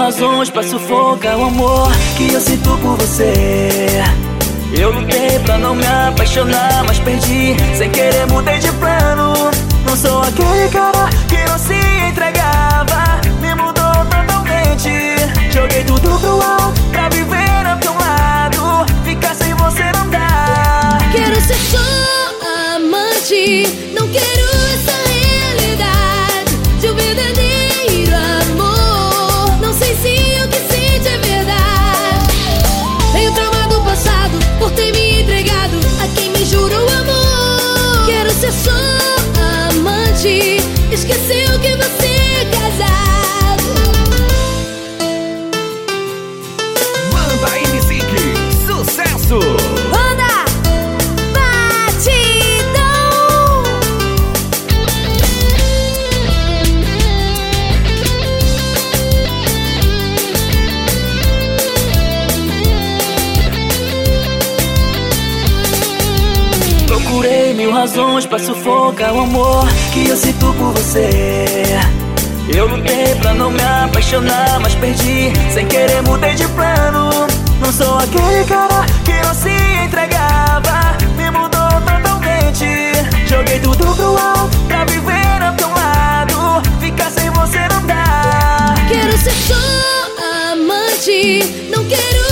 razões pra sufocar o amor que eu sinto por você. Eu lutei pra não me apaixonar, mas perdi, sem querer mudei de plano. Não sou aquele cara que não se entregava, me mudou totalmente. Joguei tudo pro alto pra viver ao teu lado, ficar sem você não dá. Quero ser só amante, não quero essa realidade de um verdadeiro amor. Não sei se o que sente é verdade. Tenho trauma do passado por ter me entregado a quem me jurou amor. Quero ser só amante, esqueceu que você é casado. Banda NSYNC, sucesso! Banda Batidão. Procurei mil razões pra sufocar o amor que eu sinto por você. Eu lutei pra não me apaixonar, mas perdi, sem querer mudei de plano. Não sou aquele cara que não se entregava, me mudou totalmente. Joguei tudo pro alto pra viver ao teu lado, ficar sem você não dá. Quero ser só amante, não quero